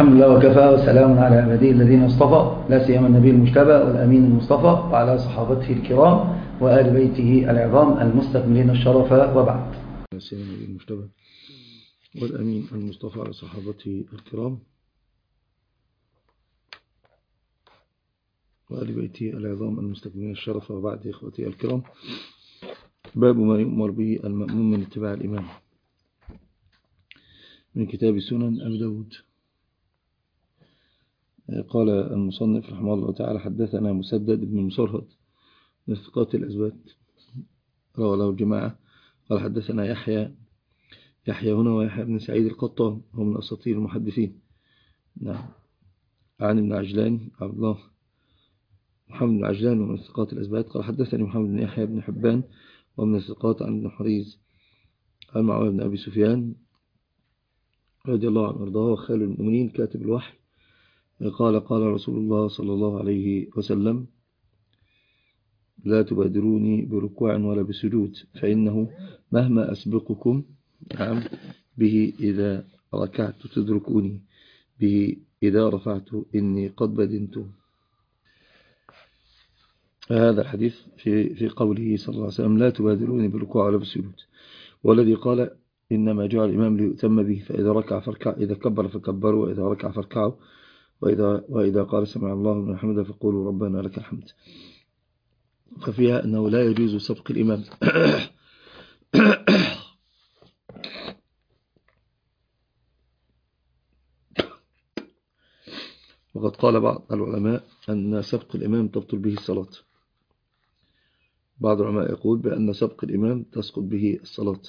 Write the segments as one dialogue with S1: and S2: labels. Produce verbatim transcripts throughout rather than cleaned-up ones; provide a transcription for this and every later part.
S1: الحمد لله وكفى وسلام على عباده الذين اصطفى لا سيما النبي المجتبى والأمين المصطفى وعلى صحابته الكرام وآل بيته العظام المستكملين الشرف وبعد.
S2: لا سيما النبي المجتبى والأمين المصطفى على صحابته الكرام وآل بيته العظام المستكملين الشرف وبعد. إخوتي الكرام، باب ما يؤمر به المأموم من اتباع الإمام من كتاب سنن أبي داود. قال المصنف رحمه الله تعالى: حدثنا مسدد بن مسرهد من ثقات الأزبات روى له الجماعة. قال حدثنا يحيى يحيى هنا ويحيى بن سعيد القطان، هو من أساطير المحدثين. نعم. عن ابن عجلان عبد الله محمد بن عجلان ومن ثقات الأزبات. قال حدثني محمد بن يحيى بن حبان ومن الثقات عن ابن حريز عن معاوية بن أبي سفيان رضي الله عنه وارضاه وخال المؤمنين كاتب الوحي. قال قال رسول الله صلى الله عليه وسلم: لا تبادروني بركوع ولا بسجود، فإنه مهما أسبقكم نعم به إذا ركعت تدركوني، به إذا رفعت إني قد بدنت. هذا الحديث في في قوله صلى الله عليه وسلم: لا تبادروني بالركوع ولا بالسجود، والذي قال: إنما جعل الإمام ليؤتم به، فإذا ركع فاركع، إذا كبر فكبروا، وإذا ركع فاركعوا، وإذا, وإذا قال سمع الله لمن حمده فقولوا ربنا لك الحمد. ففيها أنه لا يجوز سبق الإمام وقد قال بعض العلماء أن سبق الإمام تبطل به الصلاة. بعض العلماء يقول بأن سبق الإمام تسقط به الصلاة.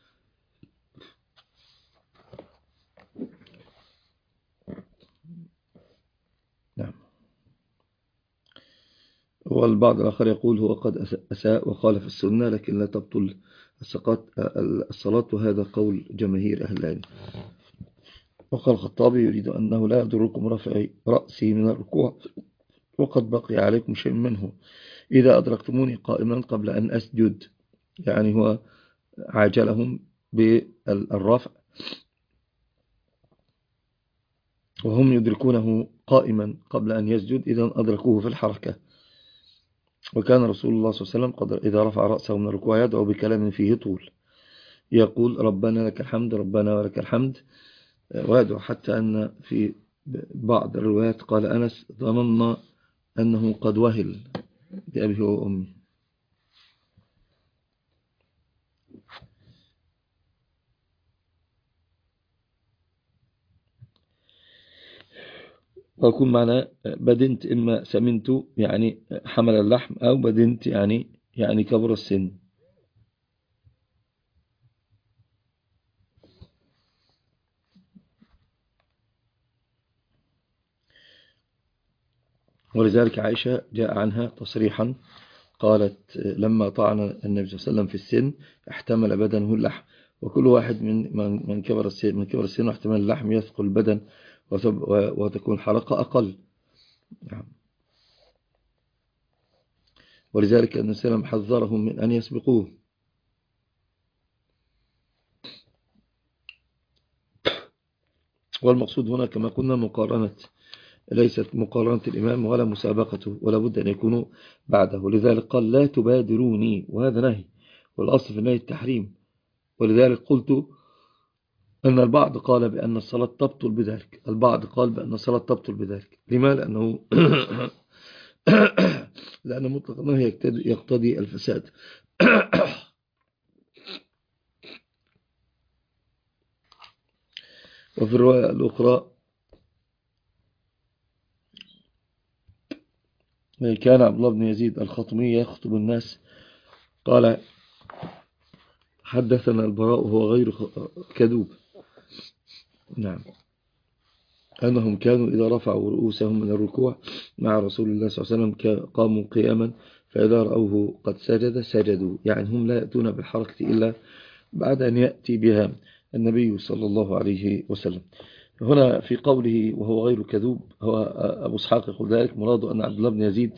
S2: نعم. والبعض الآخر يقول هو قد أساء وخالف السنة لكن لا تبطل الصلاة، وهذا قول جماهير أهل العلم. وقال الخطابي: يريد أنه لا يضركم رفع رأسي من الركوع وقد بقي عليكم شيء منه إذا أدركتموني قائما قبل أن أسجد. يعني هو عاجلهم بالرفع وهم يدركونه قائما قبل أن يسجد، إذا أدركوه في الحركة. وكان رسول الله صلى الله عليه وسلم قد إذا رفع رأسه من الركوع يدعو بكلام فيه طول، يقول ربنا لك الحمد ربنا ولك الحمد، ويدعو حتى أن في بعض الروايات قال أنس: ظننا أنه قد وهل بأبيه وأمي. ويكون معنا بدنت إما سمنت يعني حمل اللحم، أو بدنت يعني يعني كبر السن. ولذلك عائشة جاء عنها تصريحا قالت: لما طعن النبي صلى الله عليه وسلم في السن احتمل بدنه اللحم، وكل واحد من من كبر السن من كبر السن واحتمل اللحم يثقل البدن وتكون الحركة أقل. ولذلك النبي صلى الله عليه وسلم حذرهم من أن يسبقوه. والمقصود هنا كما قلنا مقارنة، ليست مقارنة الإمام ولا مسابقته، ولا بد أن يكونوا بعده. لذلك قال: لا تبادروني، وهذا نهي، والأصل في النهي التحريم. ولذلك قلت أن البعض قال بأن الصلاة تبطل بذلك، البعض قال بأن الصلاة تبطل بذلك. لما؟ لأنه لأن مطلق النهي يقتضي الفساد. وفي الرواية الأخرى: كان عبد الله بن يزيد الخطمي يخطب الناس، قال: حدثنا البراء وهو غير كذوب، نعم، أنهم كانوا إذا رفعوا رؤوسهم من الركوع مع رسول الله صلى الله عليه وسلم قاموا قياما، فإذا رأوه قد سجد سجدوا. يعني هم لا يأتون بالحركة إلا بعد أن يأتي بها النبي صلى الله عليه وسلم. هنا في قوله وهو غير كذوب، هو أبو إسحاق يقول ذلك مراده أن عبد الله بن يزيد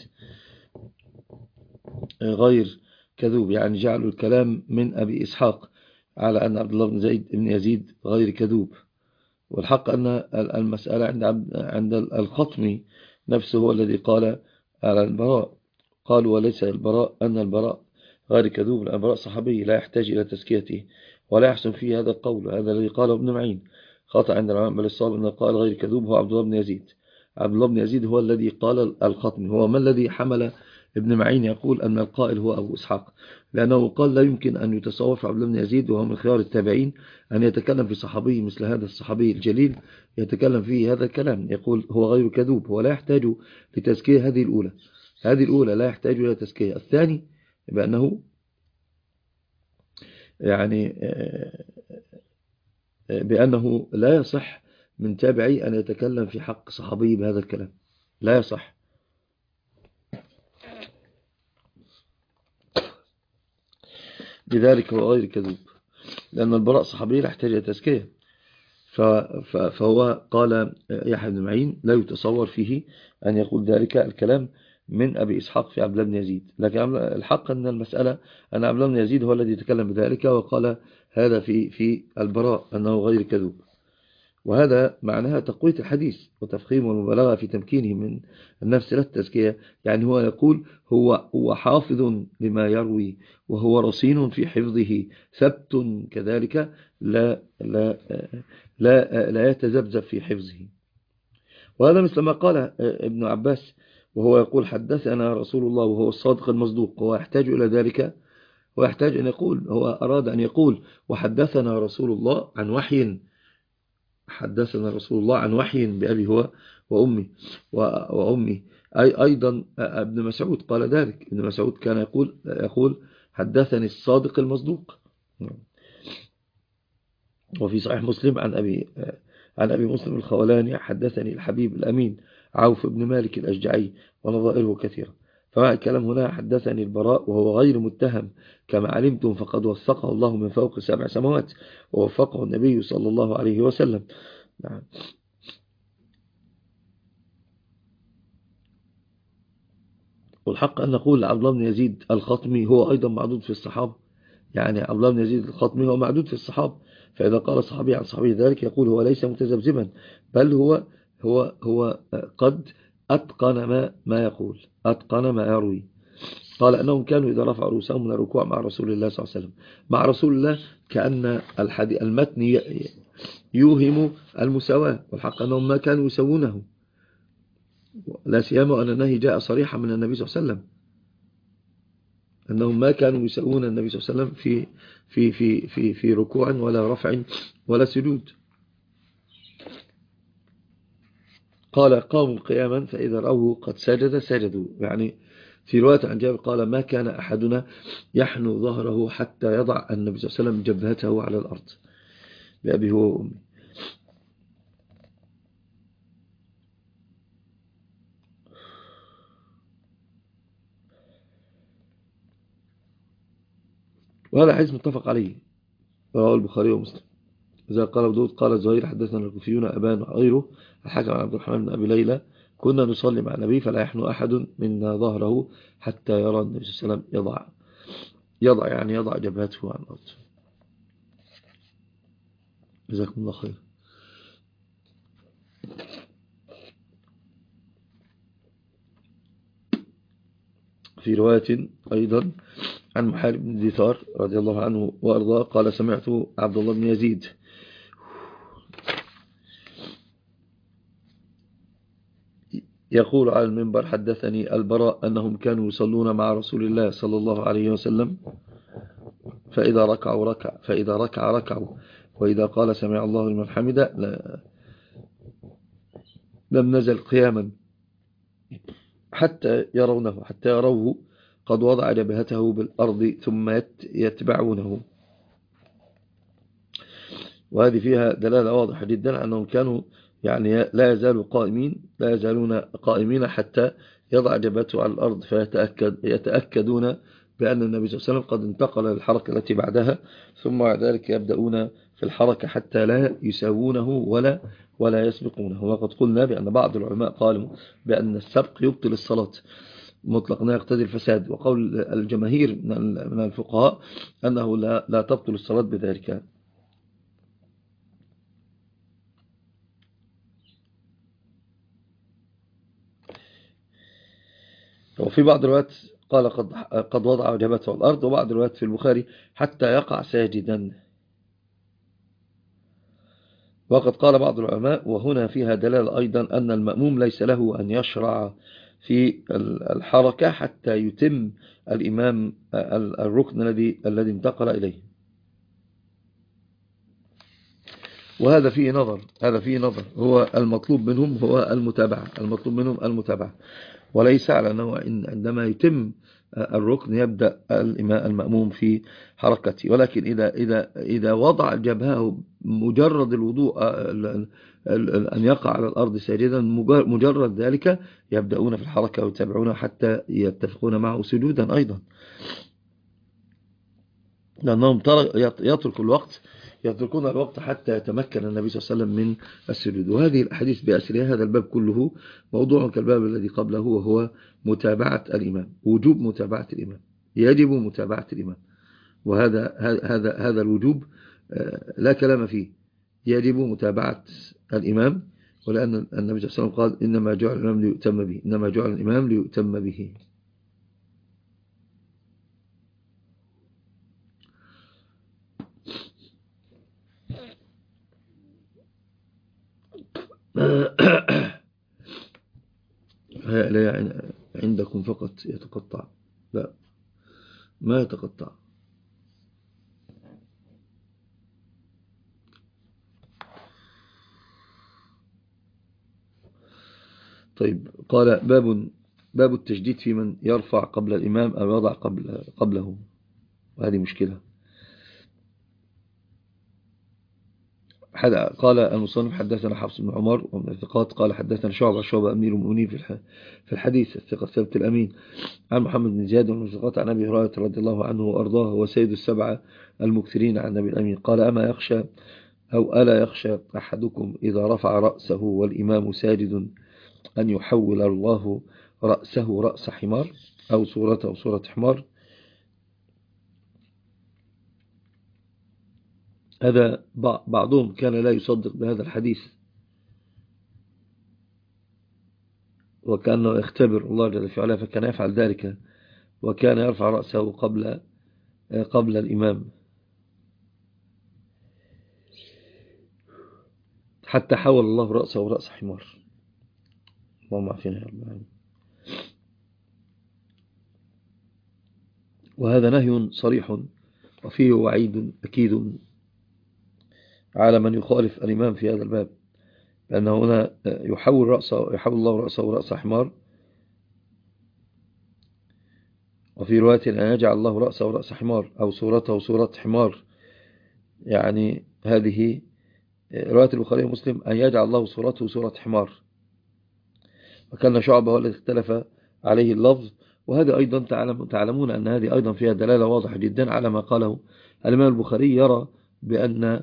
S2: غير كذوب، يعني جعلوا الكلام من أبي إسحاق على أن عبد الله بن زيد بن يزيد غير كذوب. والحق أن المسألة عند عند الخطمي نفسه هو الذي قال على البراء، قال وليس البراء أن البراء غير كذوب، البراء صحابي لا يحتاج إلى تزكيته ولا يحسن فيه هذا القول. هذا الذي قاله ابن معين خطأ عند العلماء، بل الصواب أنه قال غير كذوب هو عبد الله بن يزيد. عبد الله بن يزيد هو الذي قال الخطمي. هو ما الذي حمل ابن معين يقول أن القائل هو أبو إسحاق؟ لأنه قال لا يمكن أن يتصور في عبد الله بن يزيد وهو من خيار التابعين أن يتكلم في صحابي مثل هذا الصحابي الجليل، يتكلم فيه هذا الكلام، يقول هو غير كذوب، هو لا يحتاج لتزكية. هذه الأولى هذه الأولى لا يحتاج إلى تزكية. الثاني بأنه يعني بأنه لا يصح من تابعي أن يتكلم في حق صحابي بهذا الكلام، لا يصح. لذلك هو غير كذوب، لأن البراء صحابي لا يحتاج إلى تزكية. فهو قال يحيى بن معين لا يتصور فيه أن يقول ذلك الكلام من أبي إسحاق في عبد الله بن يزيد. لكن الحق أن المسألة أن عبد الله بن يزيد هو الذي يتكلم بذلك وقال هذا في في البراء أنه غير كذوب. وهذا معناها تقوية الحديث وتفخيم والمبالغة في تمكينه من النفس لا التزكية. يعني هو يقول هو هو حافظ لما يروي وهو رصين في حفظه ثبت كذلك لا لا لا لا يتذبذب في حفظه. وهذا مثل ما قال ابن عباس وهو يقول حدثنا رسول الله وهو الصادق المصدوق. هو يحتاج إلى ذلك ويحتاج أن يقول، هو أراد أن يقول وحدثنا رسول الله عن وحي، حدثنا رسول الله عن وحي بأبي هو وأمي وأمي أي أيضا ابن مسعود قال ذلك. ابن مسعود كان يقول يقول حدثني الصادق المصدوق. وفي صحيح مسلم عن أبي عن أبي مسلم الخولاني حدثني الحبيب الأمين عوف بن مالك الأشجعي ونظائره كثيرة. فمع الكلام هنا حدثني البراء وهو غير متهم كما علمتم، فقد وثقه الله من فوق سبع سماوات ووفقه النبي صلى الله عليه وسلم. نعم. والحق أن نقول عبد الله بن يزيد الخطمي هو أيضا معدود في الصحابة. يعني عبد الله بن يزيد الخطمي هو معدود في الصحابة. فإذا قال صحابي عن صحابي ذلك يقول هو ليس متذبذبا، بل هو هو هو قد أتقن ما ما يقول، أتقن ما يروي. قال أنهم كانوا إذا رفعوا رؤوسهم من الركوع مع رسول الله صلى الله عليه وسلم، مع رسول الله، كأن الحديث المتن يوهم المساواة. والحق أنهم ما كانوا يسوونه، لا سيما أن النهي جاء صريحا من النبي صلى الله عليه وسلم أنهم ما كانوا يسوون النبي صلى الله عليه وسلم في في في في في ركوع ولا رفع ولا سجود. قال قاموا قياما فإذا رأوه قد سجد سجدوا. يعني في رواية عن جابر قال ما كان أحدنا يحنو ظهره حتى يضع النبي صلى الله عليه وسلم جبهته على الأرض بأبي هو وأمي. وهذا حديث متفق عليه رواه البخاري ومسلم. إذا قال أبو داود قال الزهير حدثنا الكوفيون أبان وغيره الحكم عن عبد الرحمن بن أبي ليلى كنا نصلي مع النبي فلا يحنو أحد منا ظهره حتى يرى النبي صلى الله عليه وسلم يضع يضع يعني يضع جبهته على الأرض. جزاكم الله خير. في رواية أيضا عن محارب بن دثار رضي الله عنه وأرضاه قال سمعت عبد الله بن يزيد يقول على المنبر حدثني البراء أنهم كانوا يصلون مع رسول الله صلى الله عليه وسلم فإذا ركعوا ركع فإذا ركع ركعوا وإذا قال سمع الله لمن حمده لم نزل قياما حتى يرونه حتى يروه قد وضع جبهته بالأرض ثم يتبعونه. وهذه فيها دلالة واضحة جدا أنهم كانوا يعني لا يزالوا قائمين لا يزالون قائمين حتى يضع جبهته على الأرض فيتأكد يتأكدون بأن النبي صلى الله عليه وسلم قد انتقل للحركة التي بعدها، ثم بعد ذلك يبدأون في الحركة حتى لا يساوونه ولا ولا يسبقونه. وقد قلنا بأن بعض العلماء قالوا بأن السبق يبطل الصلاة مطلقا يقتضي الفساد، وقول الجماهير من الفقهاء أنه لا, لا تبطل الصلاة بذلك. وفي بعض الروايات قال قد, قد وضع جبهته على الأرض، وبعض الروايات في البخاري حتى يقع ساجدا. وقد قال بعض العلماء وهنا فيها دلالة أيضا أن المأموم ليس له أن يشرع في الحركة حتى يتم الإمام الركن الذي الذي انتقل إليه. وهذا فيه نظر هذا فيه نظر هو المطلوب منهم هو المتابعة المطلوب منهم المتابعة وليس على أنه عندما يتم الركن يبدأ المأموم في حركته. ولكن إذا إذا إذا وضع جبهه مجرد الوضوء أن يقع على الأرض ساجدا مجرد ذلك يبدأون في الحركة ويتابعون حتى يتفقون معه سجودا أيضا، لأنهم يترك الوقت يتركون الوقت حتى يتمكن النبي صلى الله عليه وسلم من السجود. وهذه الأحاديث بأسرها هذا الباب كله موضوع كالباب الذي قبله، وهو متابعة الإمام، وجوب متابعة الإمام، يجب متابعة الإمام. وهذا هذا هذا الوجوب لا كلام فيه، يجب متابعة الإمام، ولأن النبي صلى الله عليه وسلم قال إنما جعل الإمام ليؤتم به إنما جعل الإمام ليؤتم به. لا عندكم فقط يتقطع، لا ما يتقطع. طيب، قال باب باب التشديد في من يرفع قبل الإمام أو يضع قبل قبله، وهذه مشكلة. قال المصنف حدثنا حفص بن عمر ومن الثقات قال حدثنا شعبة شعبة أمير المؤمنين في الحديث الثقة ثابت الأمين عن محمد بن زياد ومن الثقات عن أبي هريرة رضي الله عنه وأرضاه وسيد السبعة المكثرين عن النبي الأمين قال أما يخشى أو ألا يخشى أحدكم إذا رفع رأسه والإمام ساجد أن يحول الله رأسه رأس حمار أو صورته صورة حمار. هذا بعضهم كان لا يصدق بهذا الحديث، وكأنه يختبر الله جل في علاه، فكان يفعل ذلك وكان يرفع رأسه قبل قبل الإمام حتى حول الله رأسه رأس حمار. اللهم عافينا يا رب العالمين. وهذا نهي صريح وفيه وعيد أكيد على من يخالف الإمام في هذا الباب، لأنه هنا يحول رأسه يحول الله رأسه رأس حمار، وفي رواية أن يجعل الله رأسه رأس حمار أو صورته صورة حمار. يعني هذه رواية البخاري ومسلم أن يجعل الله صورته صورة حمار، وكان شعبه هو الذي اختلف عليه اللفظ. وهذا أيضا تعلمون أن هذه أيضا فيها دلالة واضحة جدا على ما قاله الإمام البخاري، يرى بأن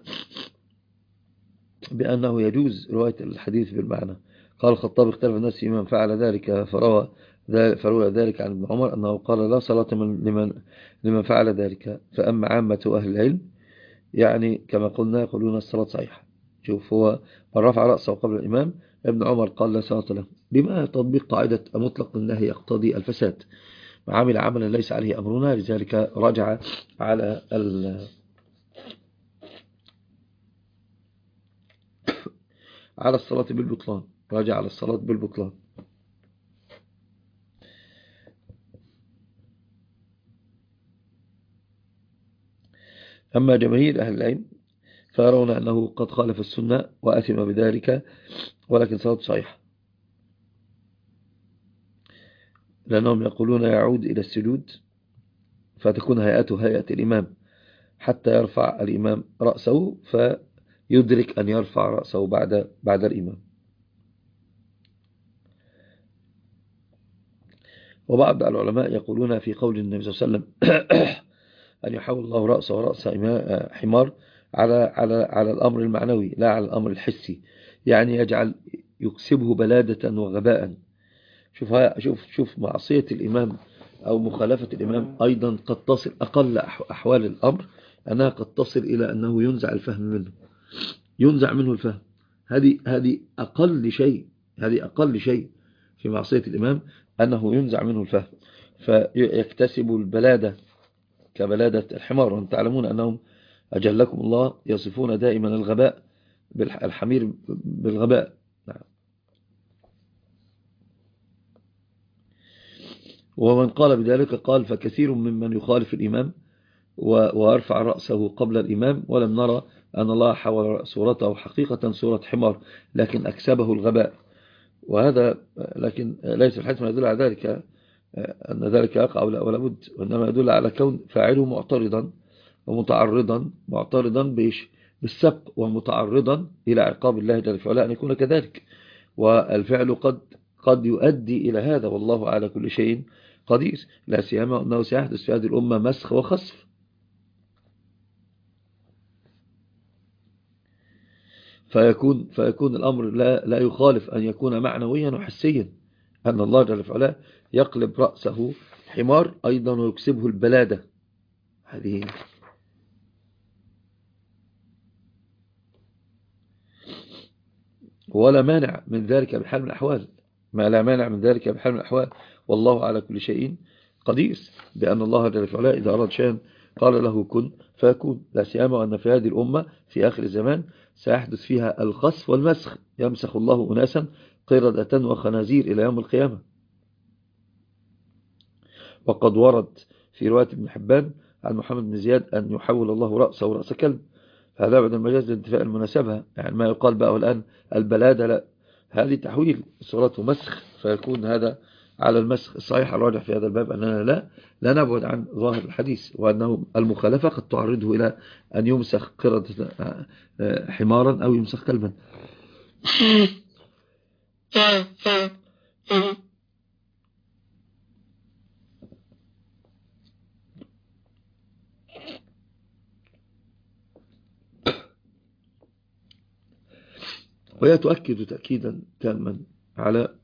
S2: بأنه يجوز رواية الحديث بالمعنى. قال الخطاب اختلف الناس في من فعل ذلك فروى فروى ذلك عن ابن عمر أنه قال لا صلاة لمن لمن فعل ذلك. فأما عامة أهل العلم يعني كما قلنا يقولون الصلاة صحيحة. شوف، هو من رفع رأسه قبل الإمام ابن عمر قال لا صلاة له، بما تطبيق قاعدة مطلق النهي يقتضي الفساد، عمل عملا ليس عليه أمرنا، لذلك رجع على على الصلاة بالبطلان رجع على الصلاة بالبطلان. أما جماهير أهل العلم فيرون أنه قد خالف السنة وأثم بذلك، ولكن صلاة صحيحة، لأنهم يقولون يعود إلى السجود فتكون هيئته هيئة الإمام حتى يرفع الإمام رأسه فيدرك أن يرفع رأسه بعد بعد الإمام. وبعض العلماء يقولون في قول النبي صلى الله عليه وسلم أن يحول الله رأسه ورأس حمار على على على الأمر المعنوي لا على الأمر الحسي، يعني يجعل يكسبه بلادة وغباء. شوف شوف شوف معصية الإمام أو مخالفة الإمام أيضا قد تصل أقل أحوال الأمر أنها قد تصل إلى أنه ينزع الفهم منه ينزع منه الفهم. هذه هذه أقل شيء هذه أقل شيء في معصية الإمام، أنه ينزع منه الفهم فيكتسب البلادة كبلادة الحمار. وأنتم تعلمون أنهم أجلكم الله يصفون دائما الغباء بالحمير بالغباء. نعم. ومن قال بذلك قال فكثير ممن يخالف الإمام ويرفع رأسه قبل الإمام ولم نرى أن الله حول صورته حقيقة صورة حمار لكن أكسبه الغباء. وهذا لكن ليس الحديث ما يدل على ذلك أن ذلك يقع ولا بد، وإنما يدل على كون فاعله معترضا ومتعرضا معترضا بإيش؟ بالسبق ومتعرضا إلى عقاب الله جل وعلا أن يكون كذلك. والفعل قد قد يؤدي إلى هذا والله على كل شيء قدير، لا سيما أنه سيحدث في هذه الأمة مسخ وخسف. فيكون, فيكون الأمر لا, لا يخالف أن يكون معنويا وحسيا أن الله جل وعلا يقلب رأسه حمار أيضا ويكسبه البلادة. هذه ولا مانع من ذلك بحال من الأحوال، ما لا مانع من ذلك بحال من الأحوال والله على كل شيء قدير، بأن الله جل وعلا إذا أراد شيئا قال له كن فيكون. لا سيما أن في هذه الأمة في آخر الزمان سيحدث فيها الخسف والمسخ، يمسخ الله أناسا قردة وخنازير إلى يوم القيامة. وقد ورد في رواية ابن حبان عن محمد بن زياد أن يحول الله رأسه رأس كلب، هذا بعد المجاز لانتفاء المناسبة، يعني ما يقال بقى الآن البلادة، لا، هذه تحويل صورته مسخ فيكون هذا على المسخ. الصحيح الراجح في هذا الباب أننا لا لا نبعد عن ظاهر الحديث، وأنه المخالفة قد تعرضه إلى أن يمسخ قردة حمارا أو يمسخ كلبا. وهي تؤكد تأكيدا تاما على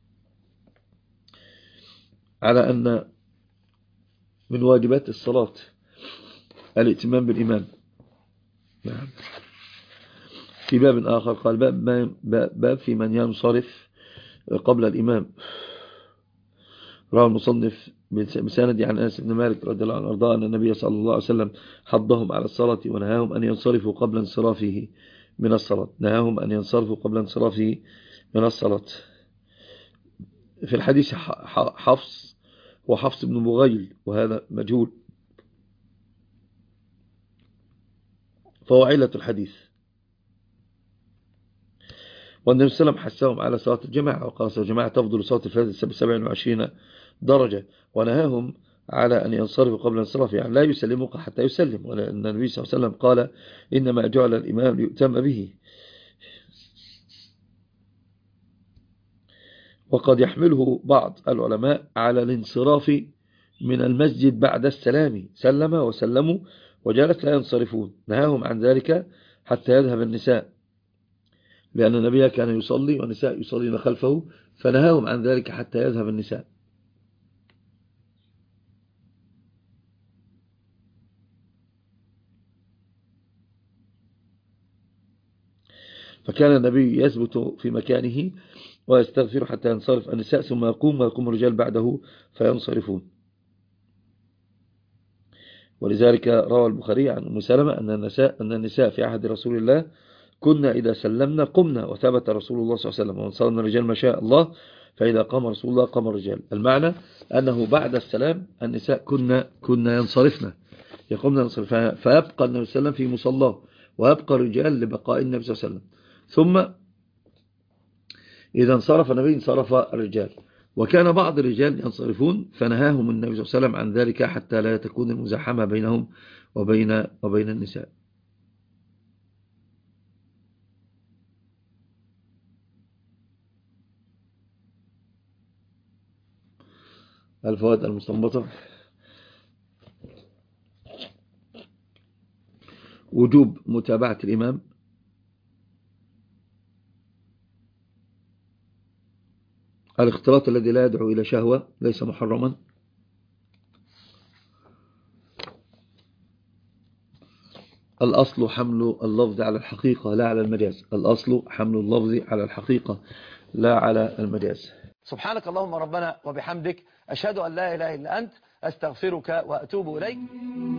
S2: على أن من واجبات الصلاة الائتمام بالإمام. في باب آخر قال باب, باب في من ينصرف قبل الإمام. رواه المصنف بسند عن أنس بن مالك رضي الله عنه وارضاه أن النبي صلى الله عليه وسلم حضهم على الصلاة ونهاهم أن ينصرفوا قبل انصرافه من الصلاة نهاهم أن ينصرفوا قبل انصرافه من الصلاة. في الحديث حفص وحفص بن مغيل وهذا مجهول، فهو علة الحديث. والنبي صلى الله عليه وسلم حثهم على صلاة الجماعة وقال صلاة الجماعة تفضل صلاة الفجر بسبع وعشرين درجة، ونهاهم على أن ينصرفوا قبل انصرافه، يعني لا يسلموا حتى يسلم، ولأن النبي صلى الله عليه وسلم قال إنما جعل الإمام ليؤتم به. وقد يحمله بعض العلماء على الانصراف من المسجد بعد السلام، سلم وسلموا وجلس لا ينصرفون، نهاهم عن ذلك حتى يذهب النساء، لأن النبي كان يصلي والنساء يصلين خلفه، فنهاهم عن ذلك حتى يذهب النساء. فكان النبي يثبت في مكانه ويستغفر حتى ينصرف النساء ثم يقوم ويقوم الرجال بعده فينصرفون. ولذلك روى البخاري عن أم سلمة أن النساء, أن النساء في عهد رسول الله كنا إذا سلمنا قمنا، وثبت رسول الله صلى الله عليه وسلم وانصرنا الرجال ما شاء الله، فإذا قام رسول الله قام الرجال. المعنى أنه بعد السلام النساء كنا, كنا ينصرفنا يقومنا ينصرف، فيبقى النبي صلى الله عليه وسلم في مصلاه ويبقى الرجال لبقاء النبي صلى الله عليه وسلم، ثم إذا انصرف النبي انصرف الرجال. وكان بعض الرجال ينصرفون فنهاهم النبي صلى الله عليه وسلم عن ذلك حتى لا تكون المزاحمة بينهم وبين, وبين النساء. الفوائد المستنبطة: وجوب متابعة الإمام، الاختلاط الذي لا يدعو إلى شهوة ليس محرما، الأصل حمل اللفظ على الحقيقة لا على المجاز، الأصل حمل اللفظ على الحقيقة لا على المجاز.
S1: سبحانك اللهم ربنا وبحمدك، أشهد أن لا إله إلا أنت، أستغفرك وأتوب إليك.